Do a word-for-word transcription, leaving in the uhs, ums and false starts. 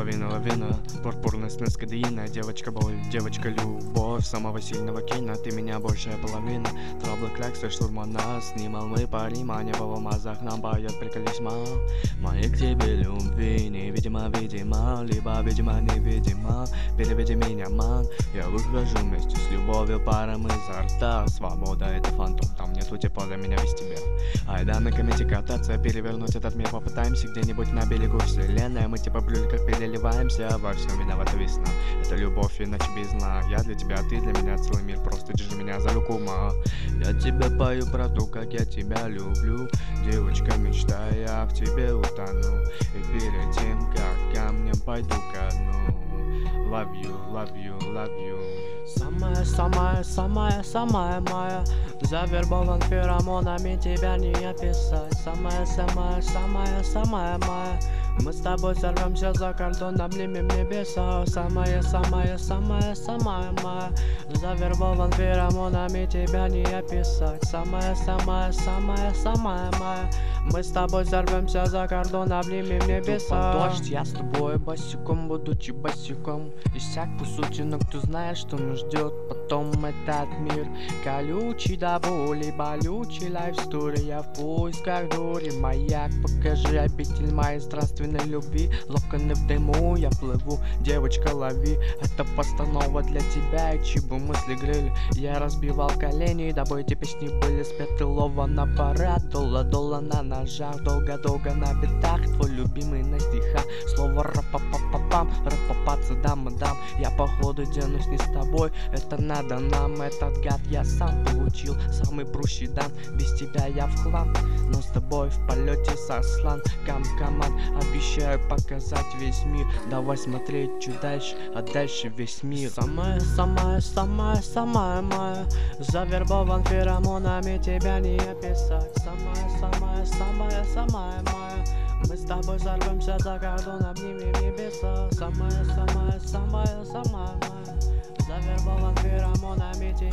Лавина, лавина, пурпурная смесь кадеина. Девочка боль, девочка любовь самого сильного Кейна. Ты меня большая половина. Траблы, кляксы, штурма нас. Снимал мы парима, не было в мазах. Нам поет приколесьма. Мои к тебе любви невидимо, видимо. Либо видимо, невидимо. Переведи меня, ман. Я выхожу вместе с любовью паром изо рта. Свобода это фантом, там нету тепла для меня без тебя. Айда на комете кататься, перевернуть этот мир попытаемся. Где-нибудь на берегу вселенной. Мы типа блюли, как переливаемся. Во всем виновата весна. Это любовь, иначе без зла. Я для тебя, ты для меня, целый мир. Просто держи меня за руку, ма. Я тебе пою про то, как я тебя люблю. Девочка, мечта, я в тебе утону. И перед тем, как камнем пойду ко дну. Love you, love you, love you. Самая, самая, самая, самая моя. Завербован феромонами, тебя не описать. Самая, самая, самая, самая моя. Мы с тобой сорвемся за кордон, обнимем небеса. Самая, самая, самая, самая моя. Завербован феромонами, тебя не описать. Самая, самая, самая, самая моя. Мы с тобой сорвемся за кордон, обнимем небеса. Дождь, я с тобой босиком, будучи босиком. И всякую сутенок, ты знаешь, что нас ждет потом этот мир. Колючий до боли, болючий лайфстори. Я в поисках дури, маяк, покажи обитель моей здравственной любви. Локоны в дыму, я плыву, девочка, лови. Это постанова для тебя, и чьи бы мысли грели. Я разбивал колени, дабы эти песни были спеты. Лова на парад, дола-дола на ножах. Долго-долго на битах, твой любимый на стихах. Слово ра-па-па-па-пам, ра-па-па, дам-дам. Я походу денусь не с тобой, это надо нам. Этот гад я сам получил, самый прущий дан. Без тебя я в хлам, но с тобой в полете сослан. Кам-каман, обещаю показать весь мир. Давай смотреть чуть дальше, а дальше весь мир. Самая, самая, самая, самая моя. Завербован феромонами, тебя не описать. Самая, самая, самая, самая моя. Мы с тобой сорвемся за кордон, обнимем небеса. Самая, самая, самая, самая моя. Завербован феромонами,